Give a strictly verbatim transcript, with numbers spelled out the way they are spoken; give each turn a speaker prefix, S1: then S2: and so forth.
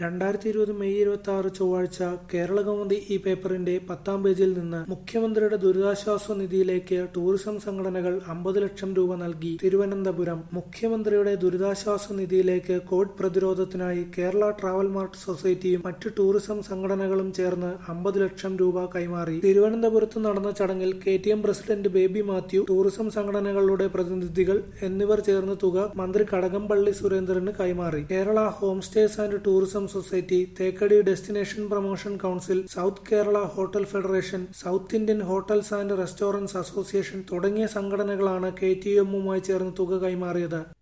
S1: രണ്ടായിരത്തി ഇരുപത് മെയ് ഇരുപത്തി ആറ് ചൊവ്വാഴ്ച കേരളകൗമുദി ഈ പേപ്പറിന്റെ പത്താം പേജിൽ നിന്ന് മുഖ്യമന്ത്രിയുടെ ദുരിതാശ്വാസ നിധിയിലേക്ക് ടൂറിസം സംഘടനകൾ അമ്പത് ലക്ഷം രൂപ നൽകി. തിരുവനന്തപുരം മുഖ്യമന്ത്രിയുടെ ദുരിതാശ്വാസ നിധിയിലേക്ക് കോവിഡ് പ്രതിരോധത്തിനായി കേരള ട്രാവൽ മാർട്ട് സൊസൈറ്റിയും മറ്റ് ടൂറിസം സംഘടനകളും ചേർന്ന് അമ്പത് ലക്ഷം രൂപ കൈമാറി. തിരുവനന്തപുരത്ത് നടന്ന ചടങ്ങിൽ K T M president Baby Mathew, tourism സംഘടനകളുടെ പ്രതിനിധികൾ എന്നിവർ ചേർന്ന് തുക മന്ത്രി കടകംപള്ളി സുരേന്ദ്രന് കൈമാറി. Kerala home stays and tourism society, Thekkady destination promotion council, south Kerala hotel federation, south Indian hotels and restaurants association തുടങ്ങിയ സംഘടനകളാണ് കെ ടി എമ്മുമായി ചേർന്ന് തുക കൈമാറിയത്.